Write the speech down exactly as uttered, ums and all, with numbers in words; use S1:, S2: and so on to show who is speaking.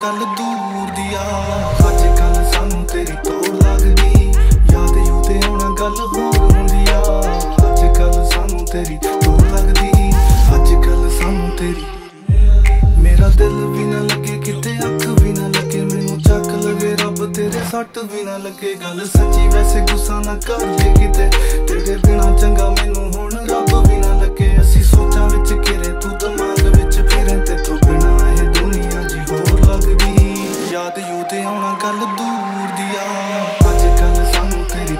S1: गल दूर दिया अज कल सानू तेरी तोड़ लगदी याद यू ते होना गल होर हुंदी आ अज कल सानू तेरी तोड़ लगदी अज कल सानू तेरी मेरा दिल भी ना लगे किते अख भी ना लगे मैनू चक लगे रब तेरे सट भी ना लगे गल सच्ची वैसे गुस्सा ना कर ले किते तेरे बिना चंगा मैनू हुण रब भी ना लगे असी सोचां विच घिरे तू